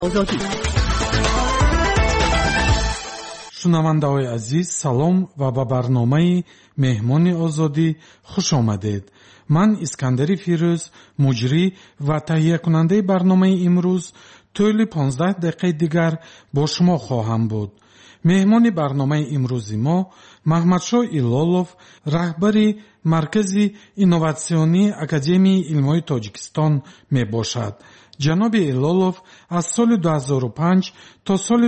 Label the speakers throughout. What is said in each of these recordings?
Speaker 1: آزادی.
Speaker 2: шунавандаҳои азиз, салом ва ба барномаи меҳмони озодӣ хуш омадед. ман искандари фирӯз, муҷрӣ ва таҳиякунандаи барномаи имрӯз тӯли 15 дақиқаи дигар бо шумо хоҳам буд. меҳмони барномаи имрӯзи мо маҳмадшоҳ илолов, раҳбари маркази инноватсионии академияи илмҳои тоҷикистон мебошад. ҷаноби илолов аз соли 2005 то соли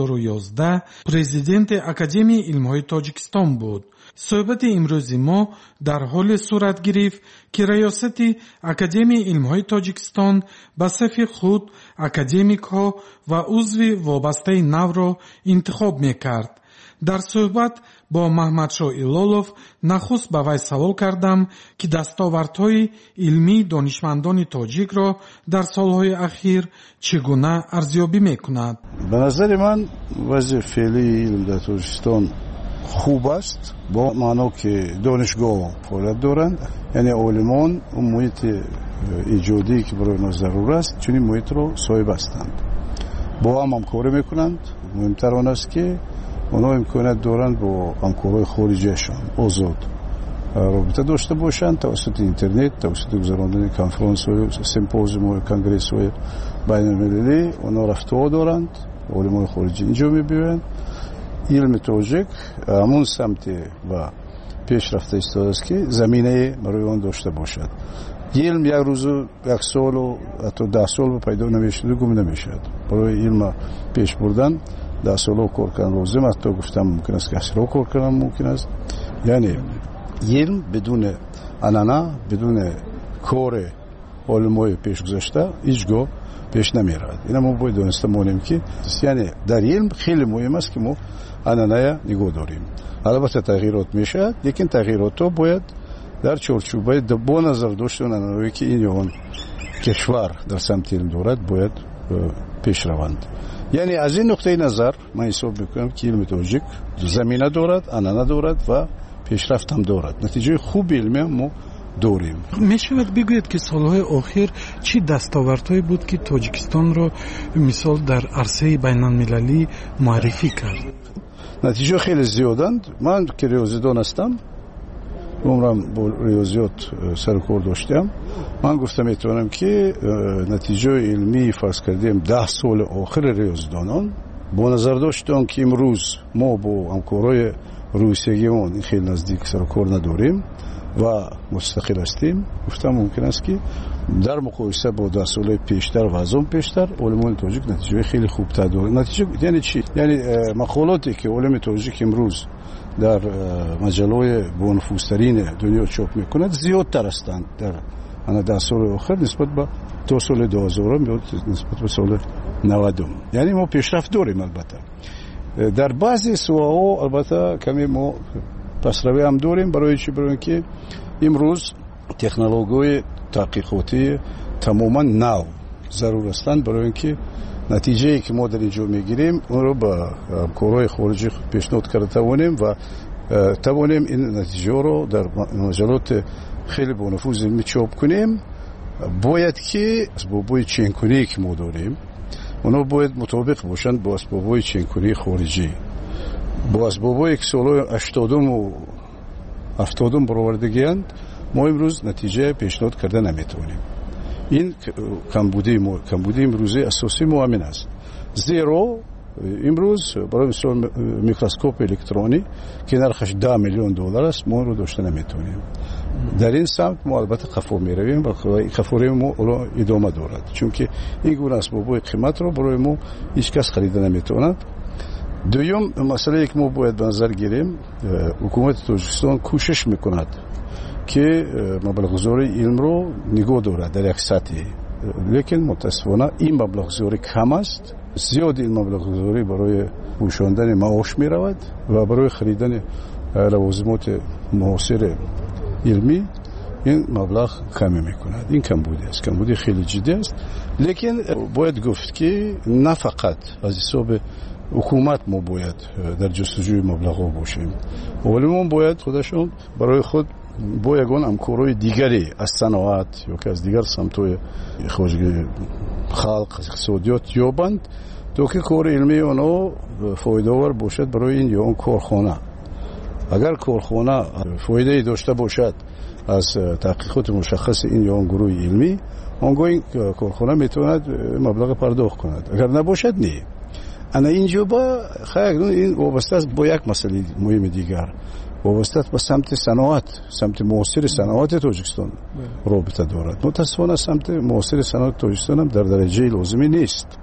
Speaker 2: 2011 президенти академияи илмҳои тоҷикистон буд. суҳбати имрӯзи мо дар ҳоле сурат гирифт ки раёсати академияи илмҳои тоҷикистон ба сафи худ академикҳо ва узви вобастаи навро интихоб мекард. дар суҳбат бо маҳмадшоҳ илолов нахуст ба вай савол кардам ки дастовардҳои илмии донишмандони тоҷикро дар солҳои ахир чӣ гуна арзёбӣ мекунад.
Speaker 3: ба назари ман вазъи феълии илм дар тоҷикистон хуб аст, бо маъно ки донишгоҳ фаъолият доранд, яъне олимон он муҳити иҷодие ки барои мо зарур аст чунин муҳитро соҳиб ҳастанд, бо ҳам ҳамкорӣ мекунанд. муҳимтар он аст ки онҳо имконият доранд бо ҳамкорҳои хориҷиашон озод робита дошта бошанд, тавассути интернет, тавассути гузарондани конференсҳои, симпозиумҳои, конгрессҳои байналмилалӣ онҳо рафтуҳо доранд, олимони хориҷӣ инҷо мебиёянд. илми тоҷик ҳамун самте ва пешрафта истодааст ки заминаи барои он дошта бошад. илм як рӯзу як солу ҳатто 10 сол пайдо намешуду, гум намешавад. барои илма пеш бурдан 10 солҳо кор кардан лозим, ҳатто гуфтам мумкин аст ки асрҳо кор кардан мумкин аст. яъне илм бидуни анъана, бидуни кори олимои пешгузашта ҳеҷ гоҳ пеш намеравад. ина мо бояд дониста монем ки яъне дар илм хеле муҳим аст ки мо анъаная нигоҳ дорем. албатта тағйирот мешавад, лекин тағйиротҳо бояд дар чорчӯбаи бо назар доштан анъанаҳое ки ин ё он кишвар дар самти илм дорад бояд пеш раванд. яъне аз ин нуқтаи назар ман ҳисоб мекунам ки илми тоҷик замина дорад, анъана дорад ва пешрафт ҳам дорад. натиҷаи хуби илми ҳам мо дорем.
Speaker 2: мешавад бигӯед ки солҳои охир чӣ дастовардҳое буд ки тоҷикистонро мисол дар арсаи байналмилалӣ муаррифӣ кард?
Speaker 3: натиҷаҳо хеле зиёданд. ман ки риёзидон ҳастам, умрам бо риёзиёт сару кор доштам, ман гуфта метавонам ки натиҷаи илмии фарз кардем 10 соли охири риёзидонон бо назар дошти он ки имрӯз мо бо ҳамкорҳои рӯсиягиён хеле наздик сару кор надорем ва мустақил ҳастем, гуфтам мумкин аст ки дар муқоиса бо 10 солаи пештар ва аз он пештар олимони тоҷик натиҷаи хеле хубтар доранд. натиҷа яъне чӣ? яъне мақолоте ки олими тоҷик имрӯз дар маҷаллаҳои бонуфузтарини дунё чоп мекунад зиёдтар ҳастанд дар 10 соли охир нисбат ба то соли 2000 ё нисбат ба соли 90. яъне мо пешрафт дорем. албатта дар баъзе соҳаҳо албатта каме мо пасравӣ ҳам дорем. барои чӣ? барои ки имрӯз технологияҳои таҳқиқотӣ тамоман нав зарур ҳастанд барои ки натиҷае ки мо дар инҷо мегирем онро ба ҳамкорҳои хориҷӣ пешниҳод карда тавонем ва тавонем ин натиҷаҳоро дар маҷаллоти хеле бонуфузи илмӣ чоп кунем. бояд ки асбобҳои ченкуние ки мо дорем онҳо бояд мутобиқ бошанд бо асбобҳои ченкунии хориҷӣ, бо асбобҳое ки солҳои 80-у 70-ум баровардагианд. мо имрӯз натиҷа пешниҳод карда наметавонем. ин камбуди имрӯзи асосии мо ҳамин аст. зеро имрӯз барои мисол микроскопи электронӣ ки нархаш $10 миллион аст, мо онро дошта наметавонем. дар ин самт мо албатта қафо меравем ва қафораи мо идома дорад, чунки ин гуна асбобҳои қиматро барои мо ҳеҷ кас харида наметавонад. дуюм масъалае ки мо бояд ба назар гирем, ҳукумати тоҷикистон кӯшиш мекунад ки маблағгузории илмро нигоҳ дорад дар як сатҳе, лекин мутаассифона ин маблағгузорӣ кам аст. зиёди ин маблағгузорӣ барои пӯшондани маош меравад ва барои харидани лавозимоти муосири илмӣ ин маблағ каме мекунад. ин камбуди аст, камбуди хеле ҷиддӣ аст. лекин бояд гуфт ки на фақат аз ҳисоби ҳукумат мо бояд дар ҷустуҷӯи маблағҳо бошем. олимон бояд худашон барои худ با یگان همکاری دیگری از صنعت یا که از دیگر سمت‌های خوشگی خلق اقتصادیات یابند تا که کار علمی آنها فایده‌آور باشد برای این یا اون کارخانه. اگر کارخانه فایده داشته باشد از تحقیقات مشخص این یا اون گروه علمی، آنگاه این کارخانه میتواند مبلغ پرداخت کند. اگر نباشد نه. انا اینجا با خیلی این وابسته است با یک مسئله مهم دیگر، وابسته است با سمت صنعت، سمت معاصر صنعت تاجیکستان رابطه دارد. متأسفانه سمت معاصر صنعت تاجیکستان هم در درجه لازمی نیست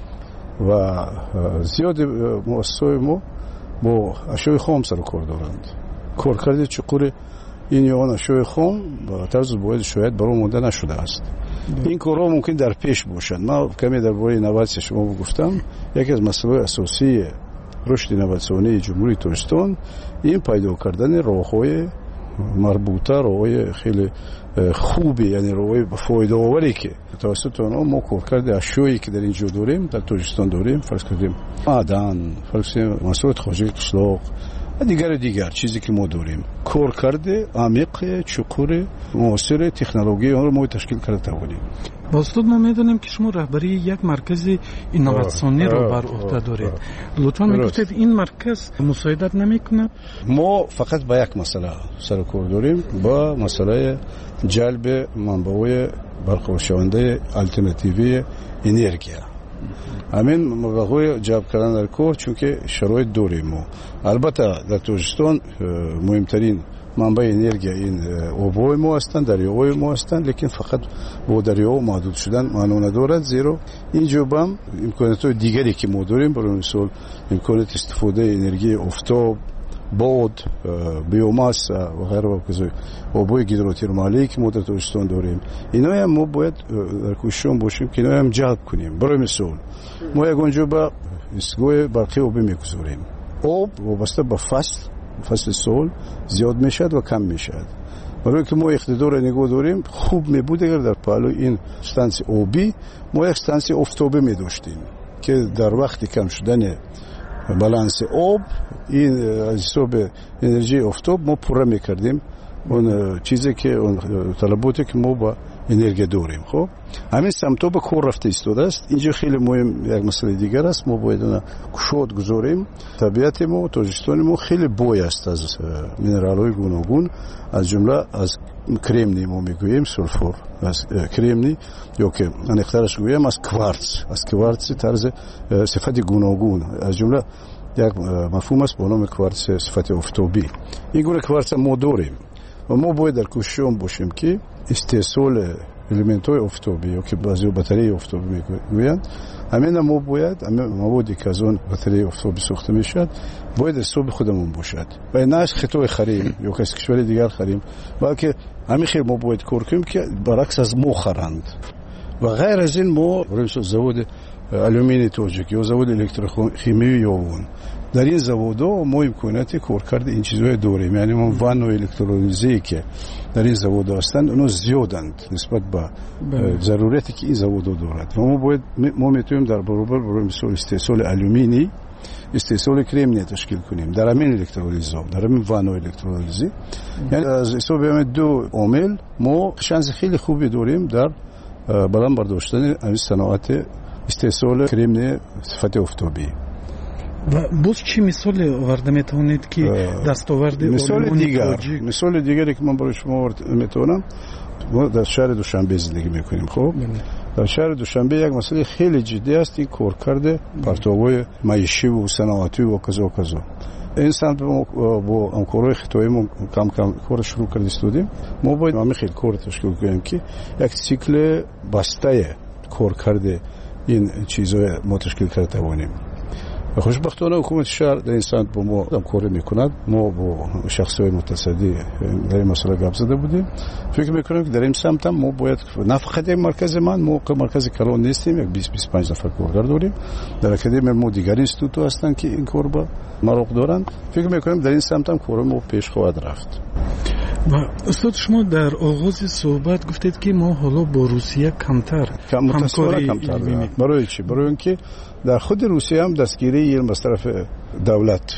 Speaker 3: و زیاد مؤسسات ما با اشیاء خام سر کار دارند. کارکرد چقور این یا آن اشیاء خام با طرز باید شاید برای مونده نشده است. این کارها ممکن در پیش باشد. ما کمی در باره نوسان شما گفتم، یکی از مسائل اساسی رشد نوسانی جمهوری تاجیکستان این پیدا کردن راه‌های مربوطه، راه‌های خیلی خوبی، یعنی راه‌های فایده آوری که توسط آنها ما کارکرد اشیایی که در اینجا داریم، در تاجیکستان داریم، فرض کنیم معدن، فرض کنیم مسائل خارجی قشلاق، دیگر چیزی که ما داریم، کارکرد عمیق چقور معاصر تکنولوژی آن رو ما تشکیل کرده توانیم.
Speaker 2: استاد ما میدونیم که شما رهبری یک مرکز اینوواسیونی رو بر عهده دارید. لطفا میگوید این مرکز مساعدت نمیکنه؟
Speaker 3: ما فقط با یک مسئله سر کار داریم، با مسئله جلب منابع برقرارشونده آلترناتیوی انرژی. همین موضوع جلب کردن در کار، چون که شرایط داریم ما. البته در تاجیکستان مهمترین منبع انرژی این آب‌های ما هستند، دریاهای ما هستند، لیکن فقط با دریاها محدود شدن معنا ندارد، زیرا اینجا هم امکانات دیگری که ما داریم، برای مثال امکانات استفاده انرژی آفتاب، باد، بیوماس و غیره و کذا، آب‌های هیدروترمالی که ما در تاجیکستان داریم، اینا هم ما باید در کوشش باشیم که اینا هم جلب کنیم. برای مثال ما یگانجا با ایستگاه برقی آبی میگذاریم. آب وابسته به فصل سال زیاد میشد و کم میشد. برای که ما اقتدار نگاه داریم، خوب میبود اگر در پهلوی این استانسی آبی ما یک استانسی آفتابی میداشتیم که در وقت کم شدن بالانس آب این حساب انرژی آفتاب ما پوره میکردیم اون چیزی که اون طلباتی که ما با انرژی داریم. خب همین سمتا به کار رفته ایستاده است. اینجا خیلی مهم یک مسئله دیگر است، ما باید اون کشاد گذاریم. طبیعت ما تاجیکستان ما خیلی بوی است از مینرال‌های گوناگون، از جمله از کرمنی ما میگوییم سولفور، از کرمنی یا که انختارش گوییم از کوارتز طرز صفت گوناگون، از جمله یک مفهوم است با نام کوارتز صفت آفتابی. این گونه کوارتز ما داریم و ما باید در کوشش باشیم که استحصال الیمنت‌های آفتابی یا که بعضی باتری آفتابی میگویند، همین ما باید موادی که از اون باتری آفتابی ساخته میشد باید حساب خودمون باشد و نه از خطای خریم یا که از کشور دیگر خریم، بلکه همین خیلی ما باید کار کنیم که برعکس از ما خرند. و غیر از این ما برای زواد آلومینی تاجیک یا زواد الکتروشیمی یاون، در این زوادها ما امکانات کارکرد این چیزهای داریم. یعنی ما وان و الکترولیزی که در این زوادها هستند اونها زیادند نسبت به ضرورتی که این زوادها دارد و ما میتونیم در برابر برای مثال استحصال آلومینی استحصال کرمنی تشکیل کنیم در همین الکترولیزا، در همین وان و الکترولیزی. یعنی از حساب همین دو عامل ما شانس خیلی خوبی داریم در بلند برداشتن این صنعت استحصال کرمنی صفت آفتابی.
Speaker 2: و باز چی مثال آورده میتونید که دستاورد
Speaker 3: مثال دیگری که من برای شما آورده میتونم، ما در شهر دوشنبه زندگی میکنیم. خب در شهر دوشنبه یک مسئله خیلی جدی است، این کارکرد پرتاب‌های معیشی و صنعتی و کذا این سمت با همکارای خطایی ما کم کار شروع کردیم. ما باید همین خیلی کار تشکیل کنیم که یک سیکل بسته کارکرد این چیزهای ما تشکیل کرده توانیم. خوشبختانه حکومت شهر در این سمت با ما همکاری میکند. ما با شخصیت متصدی در این مسئله گپ زده بودیم. فکر میکنم که در این سمت هم ما باید نه فقط یک مرکز ما مرکز کلان نیستیم، یک 20-25 نفر کارگر داریم. در اکادمی ما دیگر اینستیتوت هستند که این کار با مراق دارند. فکر میکنم در این سمت هم کار ما پیش خواهد رفت.
Speaker 2: و استاد شما در آغاز صحبت گفتید که ما حالا با روسیه کمتر همکاری
Speaker 3: برای چی؟ برای اینکه در خود روسیه هم دستگیری علم از طرف دولت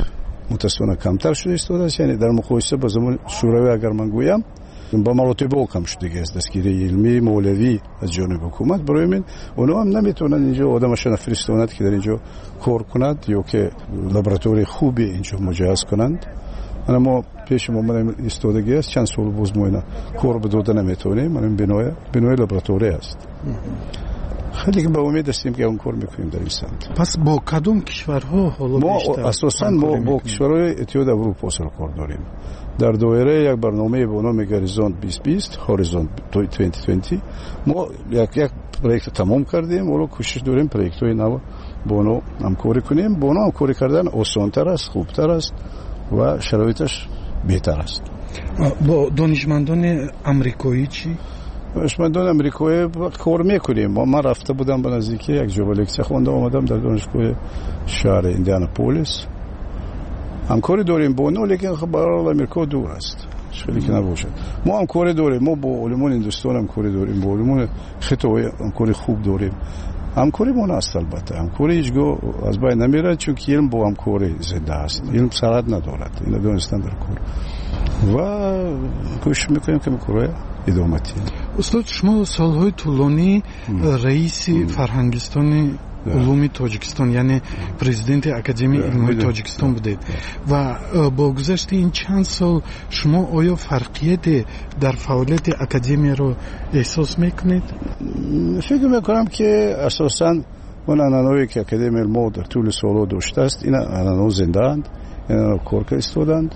Speaker 3: متاسفانه کمتر شده ایستاده است. یعنی در مقایسه با زمان شوروی اگر من گویم با مراتب کم شده است دستگیری علمی مولوی از جانب حکومت. برای من اونا هم نمیتونن اینجا آدمشون فرستاند که در اینجا کار کند یا که لابراتوری خوبی اینجا مجهز کنند. ما پیش ما من ایستادگی است، چند سال باز ما اینا کار بدوده نمیتونیم. من بنای لابراتوری است. خیلی به امید هستیم که اون کار میکنیم در این سمت.
Speaker 2: پس با کدوم کشورها حالا
Speaker 3: ما اساساً با کشورهای اتحاد اروپا سر کار داریم. در دایره یک برنامه به نام هوریزونت 2020 هوریزونت 2020 ما یک پروژه تمام کردیم. ولی کوشش داریم پروژه‌های نو با اونها همکاری کنیم. با اونها همکاری کردن آسان‌تر است، خوبتر است و شرایطش بهتر است.
Speaker 2: با دانشمندان آمریکایی چی؟
Speaker 3: دانشمندان آمریکایی کار میکنیم. من رفته بودم به نزدیکی یک جوب لکچر خوندم اومدم در دانشگاه شهر ایندیاناپولیس. همکاری داریم با اونها، لیکن خب برای آمریکا دور است. خیلی که نباشد. ما همکاری داریم. ما با علمان هندوستان همکاری داریم، با علمان خطای همکاری خوب داریم. همکاری ما است. البته همکاری هیچگاه از بین نمیره، چون که علم با همکاری زنده است. علم سرحد ندارد. این دانستن در کار و کوشش میکنیم که کارهای ادامتی.
Speaker 2: استاد شما سالهای طولانی رئیس فرهنگستان علوم تاجیکستان یعنی پرزیدنت اکادمی علوم تاجیکستان بودید و با گذشت این چند سال شما آیا فرقیت در فعالیت اکادمی رو احساس میکنید؟
Speaker 3: فکر میکنم که اساساً اون عنعنه‌ای که اکادمی علم در طول سالها داشته است این عنعنه‌ها زنده اند، اینا کار کردند.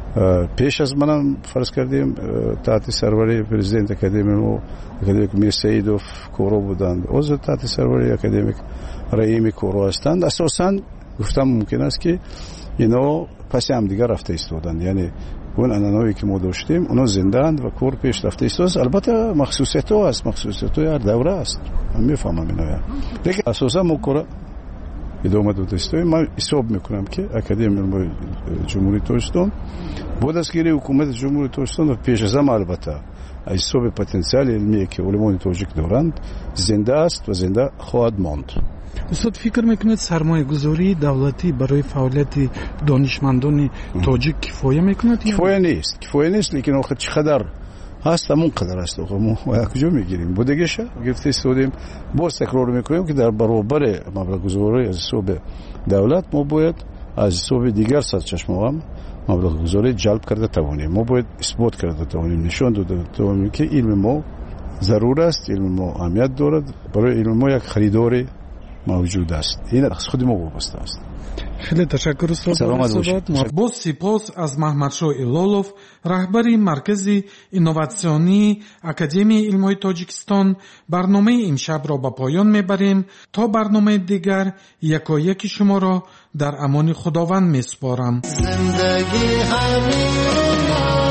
Speaker 3: پیش از منم فرض کردیم تحت سروری پرزیدنت اکادمیک میر سیدوف کورو بودند، عضو تحت سروری اکادمیک رئیم کورو هستند. اساساً گفتم ممکن است که اینا پس هم دیگر رفته ایستادند. یعنی اون عنعنه‌ای که ما داشتیم اونا زنده اند و کور پیش رفته ایستاد. البته مخصوصیت ها است، مخصوصیت های هر دوره است. من میفهمم اینا. لیکن اساساً ما کور ادامه داده است. من حساب میکنم که اکادمی علوم جمهوری تاجیکستان با دستگیری حکومت جمهوری تاجیکستان و پیش از همه البته حساب پتانسیل علمی که علمان تاجیک دارند زنده است و زنده خواهد ماند.
Speaker 2: استاد فکر میکنید سرمایه گذاری دولتی برای فعالیت دانشمندان تاجیک کفایه میکند؟
Speaker 3: کفایه نیست. لیکن آخه چقدر هست همون قدر است. آخه ما کجا میگیریم؟ بودگیشه گرفته استودیم. باز تکرار میکنیم که در برابر مبلغ گذاری از حساب دولت ما باید از حساب دیگر سرچشمه هم مبلغ گذاری جلب کرده توانیم. ما باید اثبات کرده توانیم، نشان داده توانیم که علم ما ضرور است، علم ما اهمیت دارد. برای علم ما یک خریداری موجود است. این از خود ما وابسته است.
Speaker 2: خیلی تشکر استاد. با سپاس از محمدشاه ایلولوف رهبری مرکز اینوواسیونی اکادمی علم‌های تاجیکستان برنامه امشب را به پایان میبریم. تا برنامه دیگر یکایک شما را در امان خداوند میسپارم. زندگی همین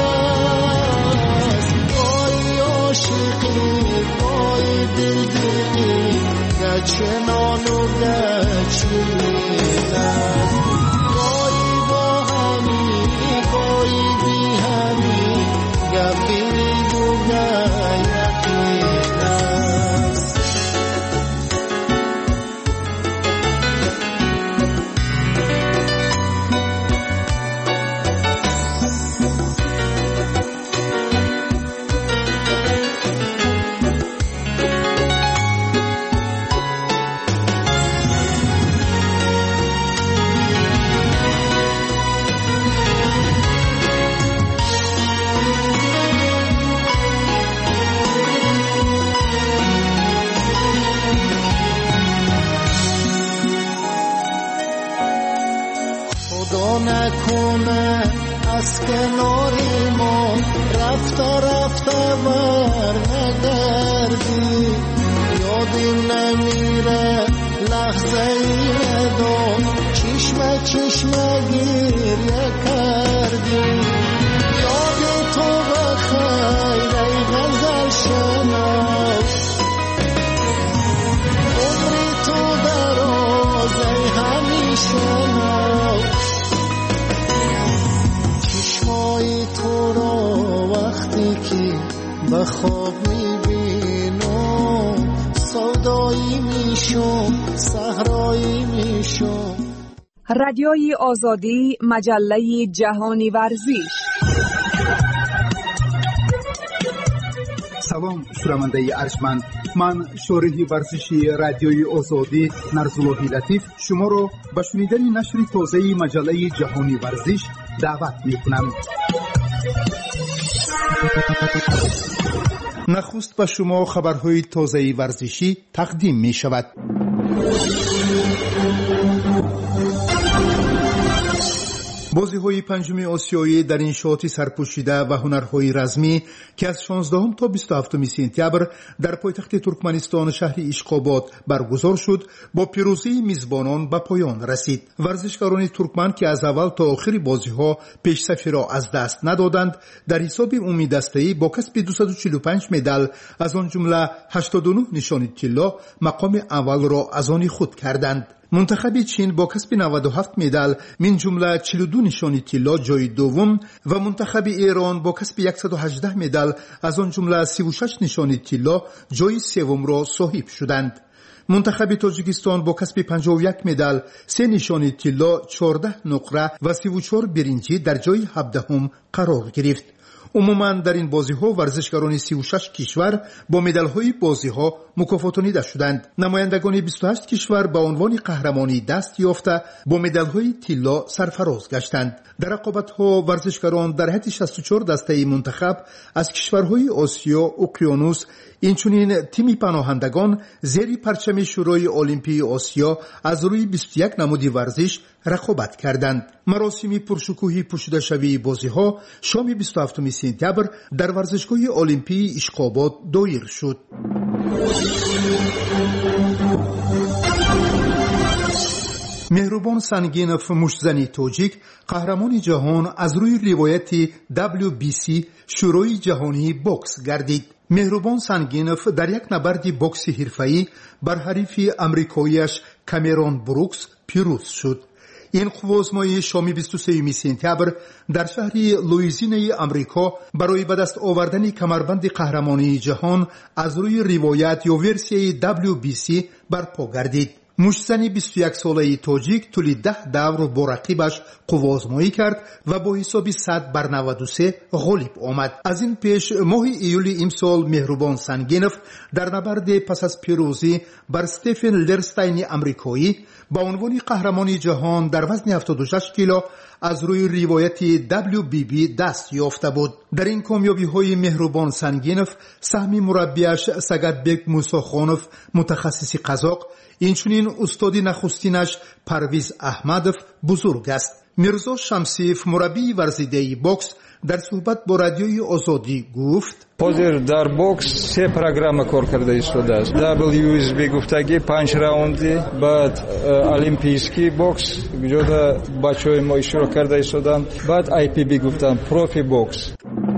Speaker 2: است، بای عاشقی بای دلدلی گچنان و گچینی نکنه از کناری ما رفته ور نگردی، یادی نمیره لحظه ای ندام چشمه گریه کردی. یاد تو بخیر ای غزل شناس، عمری تو دراز ای همیشه ناز. چشمای تو را وقتی که به خواب میبینم سودایی میشم، صحرایی میشم.
Speaker 1: رادیوی آزادی، مجله جهانی ورزش.
Speaker 4: سلام شنونده ارجمند، من شارح ورزشی رادیوی آزادی نرزاللهی لطیف شما را به شنیدن نشر تازه مجله جهانی ورزش دعوت می‌کنم. نخست به شما خبرهای تازه ورزشی تقدیم می‌شود. بازی‌های پنجم آسیایی در انشاءات سرپوشیده و هنرهای رزمی که از 16 تا 27 سپتامبر در پایتخت ترکمنستان شهر اشخاباد برگزار شد با پیروزی میزبانان به پایان رسید. ورزشکاران ترکمن که از اول تا آخر بازی‌ها پیش‌صفی را از دست ندادند در حساب عمومی دسته‌ای با کسب 245 مدال از آن جمله 89 نشان طلا مقام اول را از آن خود کردند. منتخب چین با کسب 97 مدال من جمله 42 نشان طلا جای دوم و منتخب ایران با کسب 118 مدال از آن جمله 36 نشان طلا جای سوم را صاحب شدند. منتخب تاجیکستان با کسب 51 مدال 3 نشان طلا 14 نقره و 34 برنجی در جای 17 قرار گرفت. عموما در این بازی‌ها ورزشکاران 36 کشور با مدال‌های بازی‌ها مکافاتانیده شدند. نمایندگان 28 کشور به عنوان قهرمانی دست یافته با مدال‌های طلا سرفراز گشتند. در رقابت‌ها ورزشکاران در حد 64 دسته منتخب از کشورهای آسیا، اقیانوس، اینچنین تیم پناهندگان زیر پرچم شورای المپی آسیا از روی 21 نماد ورزش رقابت کردند. مراسم پرشکوهی پوشیده شوی بازی‌ها شام 27 سپتامبر در ورزشگاه المپی اشخاباد دایر شد. مهربان سنگینف مشتزنی تاجیک قهرمان جهان از روی روایت WBC شورای جهانی بوکس گردید. مهربان سنگینف در یک نبرد بوکس حرفه‌ای بر حریف آمریکایی‌اش کامرون بروکس پیروز شد. این آزمایش شام 23 سپتامبر در شهر لوئیزیانای آمریکا برای به دست آوردن کمربند قهرمانی جهان از روی روایت یا ورسیه WBC برپا گردید. مشتزن 21 ساله تاجیک طول 10 دور با رقیبش قوازمایی کرد و با حساب 100-93 غالب آمد. از این پیش ماه ایولی امسال مهربان سنگینف در نبرد پس از پیروزی بر استفن لرستین آمریکایی با عنوان قهرمانی جهان در وزن 76 کیلو از روی روایت WBB دست یافته بود. در این کامیابی‌های مهربان سنگینف سهم مربیش سگدبک موساخانوف متخصص قزاق اینچنین استادی نخستینش پرویز احمدов بزرگ است. میرزا شمسیف مربی ورزیده بوکس در صحبت با رادیوی آزادی گفت:
Speaker 5: حاضر در بوکس 3 پروگرام کار کرده شده است. WSB گفتگی 5 راوندی، بعد المپیسکی بوکس جدا بچهای ما اشتراک کرده شدند، بعد IPB گفتن پروفی بوکس.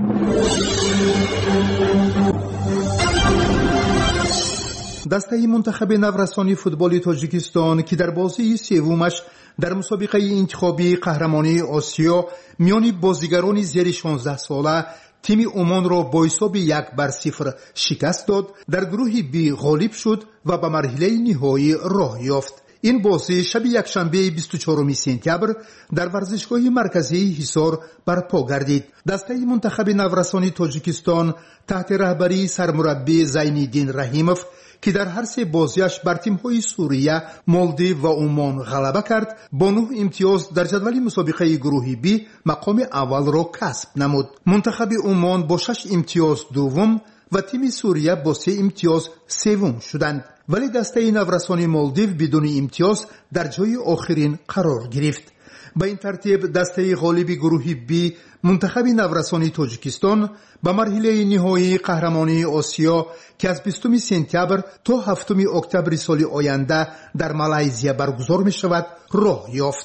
Speaker 4: دسته منتخب نورسانی فوتبال تاجیکستان که در بازی سومش در مسابقه انتخابی قهرمانی آسیا میان بازیگران زیر 16 ساله تیم عمان را با حساب 1-0 شکست داد، در گروه B غالب شد و به مرحله نهایی راه یافت. این بازی شب یکشنبه 24 سپتامبر در ورزشگاه مرکزی حصار برپا گردید. دسته منتخب نورسانی تاجیکستان تحت رهبری سرمربی زینالدین رحیموف که در هر 3 بازیش بر تیم‌های سوریه، مالدیو و عمان غلبه کرد، با 9 امتیاز در جدول مسابقه گروه B مقام اول را کسب نمود. منتخب عمان با 6 امتیاز دوم و تیم سوریه با 3 امتیاز سوم شدند، ولی دسته نورسانی مالدیو بدون امتیاز در جای آخرین قرار گرفت. به این ترتیب دسته غالب گروه B منتخب نورسانی تاجیکستان به مرحله نهایی قهرمانی آسیا که از 20 سپتامبر تا 7 اکتبر سال آینده در مالزیا برگزار می شود راه یافت.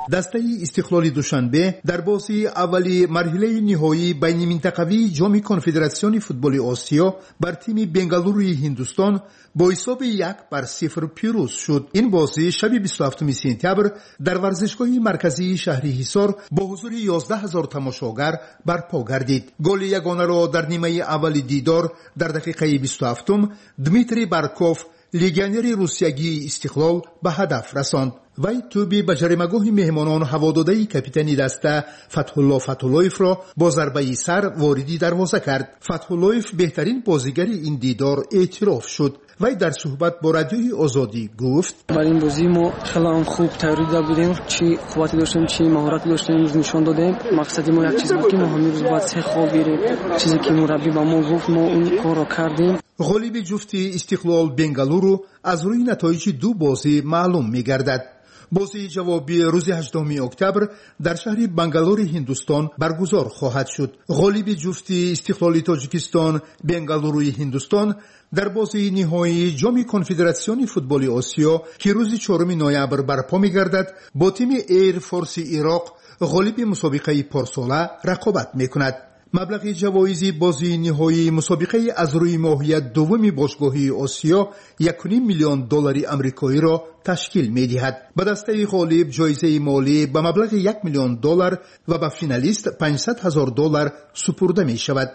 Speaker 4: دسته استقلال دوشنبه در بازی اولی مرحله نهایی بین منطقوی جام کنفدراسیون فوتبال آسیا بر تیم بنگالوروی هندوستان با حساب 1-0 پیروز شد. این بازی شب 27 سپتامبر در ورزشگاه مرکزی شهر حصار با حضور 11000 تماشاگر برپا گردید. گل یگانه را در نیمه اول دیدار در دقیقه 27 دمیتری بارکوف لگیونر روسیایی استقلال به هدف رساند. وی توپی به جریمه‌گاه مهمانان هواداده کاپیتان دسته فتح‌الله فتح‌اللهیف را با ضربه سر واردی دروازه کرد. فتح‌اللهیف بهترین بازیگر این دیدار اعتراف شد. وی در صحبت با رادیوی آزادی گفت:
Speaker 6: برای این بازی ما خیلی خوب تیاری داشتیم، چی قوتی داشتیم، چی مهارت داشتیم، نشون دادیم. مقصد ما یک چیز بود که ما همین روز باید سه خواب بیاریم. چیزی که مربی با ما گفت ما اون کار را کردیم.
Speaker 4: غالب جفتی استقلال بنگالورو از روی نتایج دو بازی معلوم می‌گردد. بازی جوابی روز 18 اکتبر در شهر بنگالور هندوستان برگزار خواهد شد. غالب جفتی استقلال تاجیکستان بنگالوروی هندوستان در بازی نهایی جام کنفدراسیون فوتبال آسیا که روز 4 نوامبر برپا می‌گردد با تیم ایر فورس عراق غالب مسابقه پارساله رقابت می‌کند. مبلغ جوایز بازی نهایی مسابقه از روی ماهیت دومی باشگاهی آسیا 1.5 میلیون دلار آمریکایی را تشکیل می‌دهد. به دسته غالب جایزه مالی به مبلغ 1 میلیون دلار و به فینالیست 500,000 دلار سپرده می‌شود.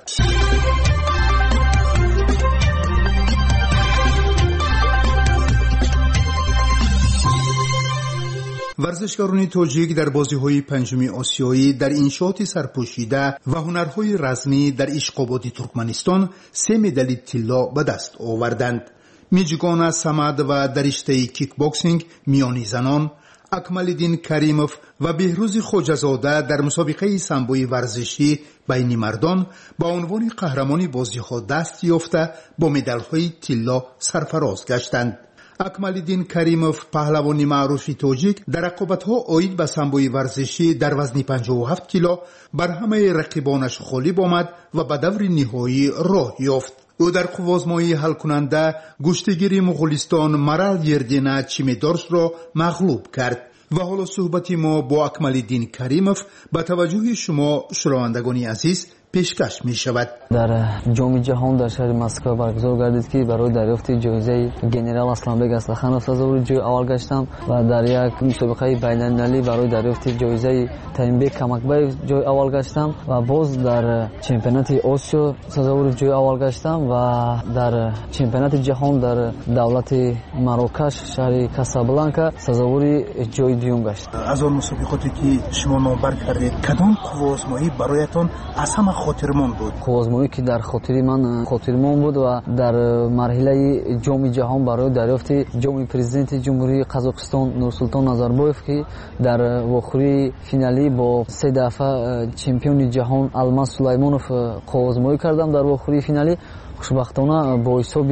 Speaker 4: ورزشکاران تاجیک در بازی‌های پنجم آسیایی در انشاءات سرپوشیده و هنرهای رزمی در اشقاباد ترکمنستان 3 مدال طلا به دست آوردند. میجگان صمد و در رشته کیک باکسینگ میانی زنان، اکمالدین کریموف و بهروز خواجه‌زاده در مسابقه سامبوی ورزشی بین مردان با عنوان قهرمان بازی‌ها دست یافته با مدال‌های طلا سرفراز گشتند. اکمالدین کریموف پهلوان معروف تاجیک در رقابت‌ها عاید به سامبوی ورزشی در وزن 57 کیلو بر همه رقیبانش غالب آمد و به دور نهایی راه یافت. او در قوازمایی حل کننده گشتگیر مغولستان مرال یردینا چیمیدارس را مغلوب کرد. و حالا صحبت ما با اکمالدین کریموف به توجه شما شنوندگان عزیز پیشکش می شود.
Speaker 6: در جام جهان در شهر مسکو برگزار گردید که برای دریافت جایزه گنرال اسلامبگ اصلخانov سزاوار جای اول گشتم و در یک مسابقه بین‌المللی برای دریافت جایزه تایمبک کمکبای جای اول گشتم و باز در چمپیونات آسیا سزاوار جای اول گشتم و در چمپیونات جهان در دولت مراکش شهر کاسابلانکا سزاوار جای دوم گشتم.
Speaker 4: از آن مسابقاتی که شما نامبر کردید کدام قوازمایی برایتان از همه خاطرمون بود؟
Speaker 6: قوازمایی که در خاطر من خاطرمون بود و در مرحله جام جهان برای دریافت جام پرزیدنت جمهوری قزاقستان نورسولطان نازاربایف که در واخوری فینالی با 3 دفعه چمپیون جهان الماس سلیمانوف قوازمایی کردم. در واخوری فینالی خوشبختانه با حساب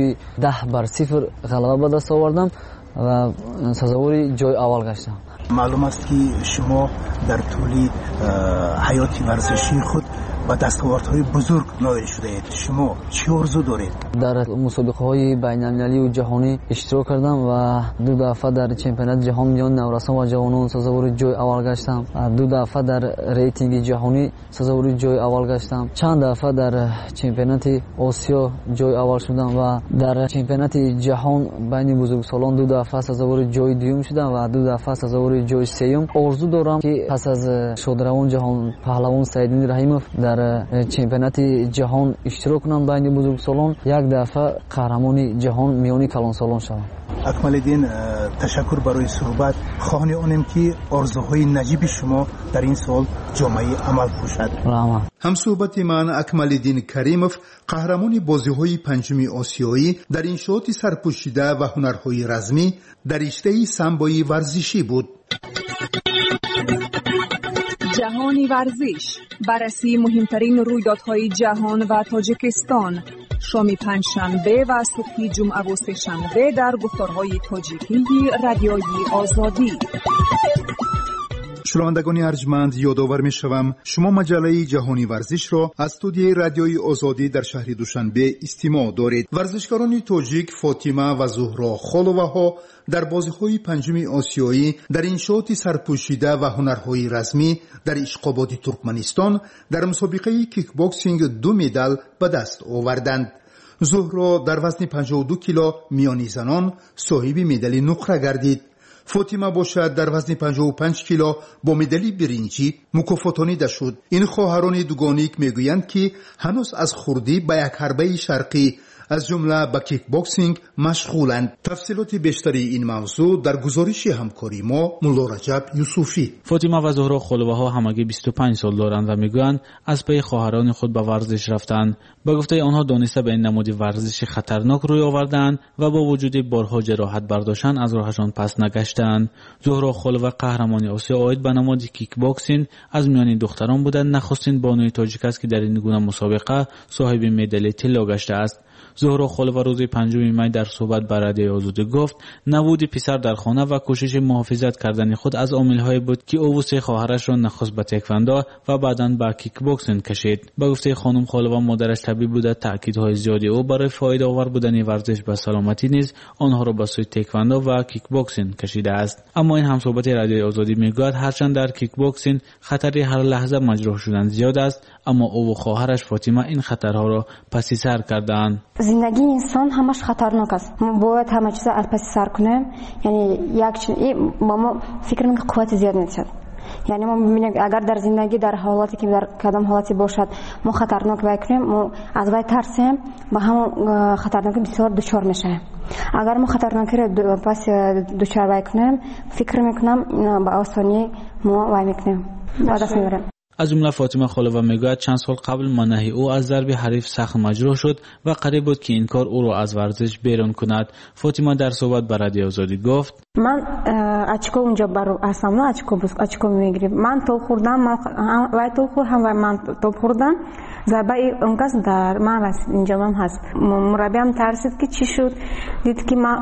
Speaker 6: 10-0 غلبه به دست آوردم و سزاوار جای اول گشتم.
Speaker 4: معلوم است که شما در طول حیات ورزشی خود و دستاوردهای بزرگ نائل شده اید. شما چه آرزو دارید؟ در
Speaker 6: مسابقه‌های بین‌المللی و جهانی اشتراک کردم و 2 دفعه در چمپیونات جهان میان نورسان و جوانان سزاوار جای اول گشتم. 2 دفعه در ریتینگ جهانی سزاوار جای اول گشتم. چند دفعه در چمپیونات آسیا جای اول شدم و در چمپیونات جهان بین بزرگسالان 2 دفعه سزاوار جای دوم شدم و 2 دفعه سزاوار جای سوم. آرزو دارم که پس از شادروان جهان پهلوان سعیددین رحیموف در چمپیونات جهان اشتراک کنم بین بزرگسالان، 1 دفعه قهرمان جهان میانی کلانسالان شوم.
Speaker 4: اکمالدین تشکر برای صحبت. خواهان آنم که آرزوهای نجیب شما در این سال جامعه عمل باشد. هم صحبت من اکمالدین کریموف قهرمان بازی‌های پنجم آسیایی در انشاءات سرپوشیده و هنرهای رزمی در رشته سامبوی ورزشی بود.
Speaker 1: جهانی ورزش، بررسی مهمترین رویدادهای جهان و تاجیکستان، شام پنجشنبه و صبح جمعه و سه‌شنبه در گفتارهای تاجیکی رادیوی آزادی.
Speaker 4: شنوندگان ارجمند، یادآور می‌شوم شما مجله جهانی ورزش را از استودیوی رادیوی آزادی در شهر دوشنبه استماع دارید. ورزشکاران تاجیک فاطمه و زهرا خالوواها در بازی‌های پنجم آسیایی در انشاءات سرپوشیده و هنرهای رزمی در اشقاباد ترکمنستان در مسابقه کیک باکسینگ 2 مدال به دست آوردند. زهرا در وزن 52 کیلو میانی زنان صاحب مدال نقره گردید. فاطمه باشد در وزن 55 کیلو با مدال برنجی مکافاتانیده شد. این خواهران دوگانیک میگویند که هنوز از خردی به یک حربه شرقی از جمله به کیک باکسینگ مشغولند. تفصیلات بیشتری این موضوع در گزارش همکاری ما مولا رجب یوسفی.
Speaker 7: فاطمه و زهرا خالوواها همگی 25 سال دارند و میگویند از پی خواهران خود به ورزش رفتند. به گفته آنها دانسته به این نمود ورزشی خطرناک روی آوردند و با وجود بارها جراحت برداشتن از راهشان پس نگشتند. زهرا خالووا قهرمان آسیا عاید به نماد کیک باکسینگ از میان دختران بودند. نخستین بانوی تاجیک است که در این گونه مسابقه صاحب مدال طلا گشته است. زهرا خالووا روز 5 می در صحبت با رادیوی آزادی گفت نبود پسر در خانه و کوشش محافظت کردن خود از عامل‌های بود که او و 3 خواهرش را نخست به تکواندو و بعداً به کیک باکسینگ کشید. به گفته خانم خالووا مادرش طبیب بوده. تاکیدهای زیادی او برای فایده آور بودن ورزش به سلامتی نیز آنها را به سوی تکواندو و کیک باکسینگ کشیده است. اما این همصحبت رادیوی آزادی میگوید هرچند در کیک باکسینگ خطر هر لحظه مجروح شدن زیاد است، اما او و خواهرش فاطمه این خطرها را پس سر کردند.
Speaker 8: زندگی انسان همش خطرناک است. ما باید همه چیز از پس سر کنیم. یعنی ما فکر می‌کنیم قوت زیاد میشه. یعنی ما می‌بینیم اگر در زندگی در حالاتی که در کدام حالتی باشد ما خطرناک بکنیم، ما از وای ترسیم با هم خطرناکی بسیار دچار میشیم. اگر ما خطرناکی را پس دچار بکنیم فکر می‌کنم با آسانی ما وای می‌کنیم. عادت می‌گیریم.
Speaker 7: از جمله فاطمه خالووا میگوید چند سال قبل منحی او از ضرب حریف سخت مجروح شد و قریب بود که این کار او را از ورزش بیرون کند. فاطمه در صحبت با رادیو آزادی گفت
Speaker 8: من اچکو اونجا برو اصلا نه اچکو میگیرم. من تو خوردم، من وای تو خوردم و من تو خوردم. ضربه اونقدر در من رسید اینجا من هست. مربیم ترسید که چی شد، دید که من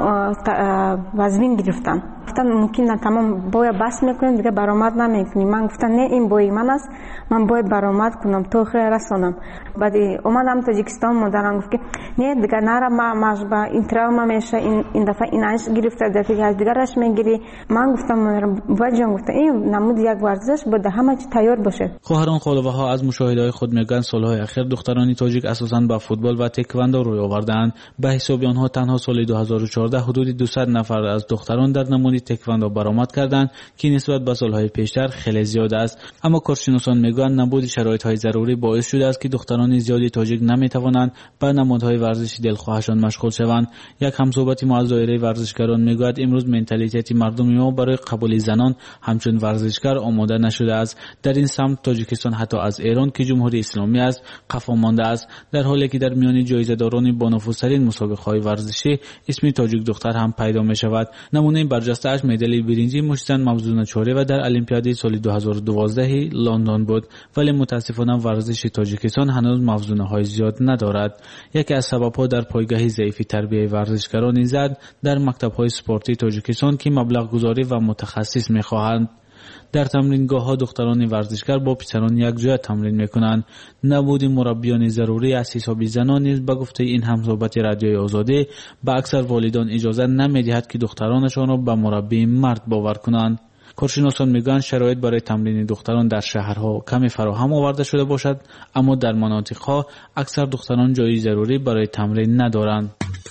Speaker 8: وزن گرفتم. گفتن ممکن نه تمام باید بس میکنیم دیگه برآمد نمیکنیم. من گفتم نه این بوی من است، من باید برآمد کنم تو خیر رسانم. بعد اومدم تاجیکستان، مادرم گفت که نه دیگه نرا مجبور این تراما میشه، این دفعه اینش گرفته دفعه دیگرش میگیری. من گفتم مادرم بچه‌م گفت این نمود یک ورزش بود همه چی تیار باشه.
Speaker 7: خواهران خالوواها از مشاهده‌های خود میگن سالهای اخیر دختران تاجیک اساساً با فوتبال و تکواندو روی آوردند. به حساب آنها تنها سال 2014 حدود 200 نفر از دختران در نمود تکواندو برآمد کردند که نسبت به سالهای پیشتر خیلی زیاد است. اما کارشناسان میگویند نبود شرایط‌های ضروری باعث شده است که دختران زیادی تاجیک نمیتوانند به نمادهای ورزشی دلخواهشان مشغول شوند. یک همصحبتی ما از دایره ورزشکاران میگوید امروز منتالیته مردم ما برای قبول زنان همچون ورزشکار آماده نشده است. در این سمت تاجیکستان حتی از ایران که جمهوری اسلامی است قفا مانده است، در حالی که در میان جایزه‌داران با نفوذترین مسابقه‌های ورزشی اسم تاجیک دختر هم پیدا می‌شود. نمونه برجسته اش مدال برنجی مشتن مبزون چوره و در المپیاد سال 2012 لندن بود، ولی متاسفانه ورزش تاجیکستان هنوز موضوعهای زیاد ندارد. یکی از سبب‌ها در پایگاه ضعیف تربیت ورزشکاران زد در مکتب‌های اسپورتی تاجیکستان که مبلغ گذاری و متخصص می‌خواهند. در تمرینگاه‌ها دختران ورزشکار با پسران یک جای تمرین می‌کنند. نبود مربیان ضروری از حساب زنان نیز به گفته این همصحبت رادیوی آزادی به اکثر والدان اجازه نمی‌دهد که دخترانشان را به مربی مرد باور کنند. کارشناسان میگن شرایط برای تمرین دختران در شهرها کمی فراهم آورده شده باشد، اما در مناطق‌ها اکثر دختران جای ضروری برای تمرین ندارند.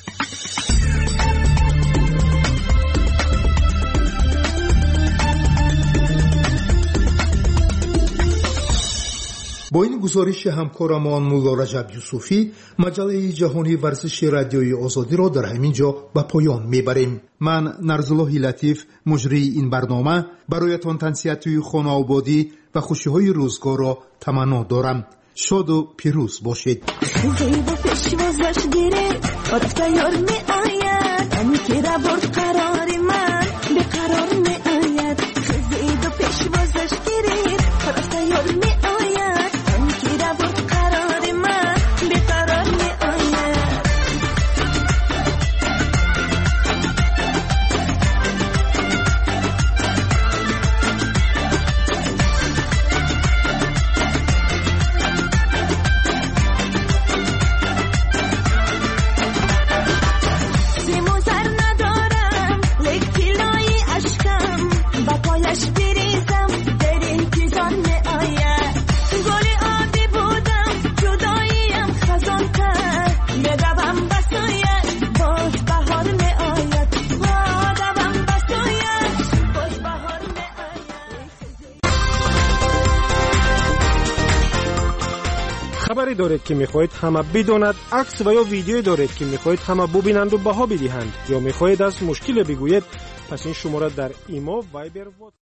Speaker 4: با این گزارش همکارمان مولا رجب یوسفی مجله جهانی ورزش رادیوی آزادی را در همین جا به پایان میبریم. من نرزالله لطیف مجری این برنامه برایتان تنصیحات خانه آبادی و خوشی‌های روزگار را تمنا دارم. شاد و پیروز باشید.
Speaker 9: خبری دارید که میخواهید همه بداند، عکس و یا ویدیویی دارید که میخواهید همه ببینند و بها بدهند، یا میخواهید از مشکل بگویید، پس این شماره در ایما، وایبر و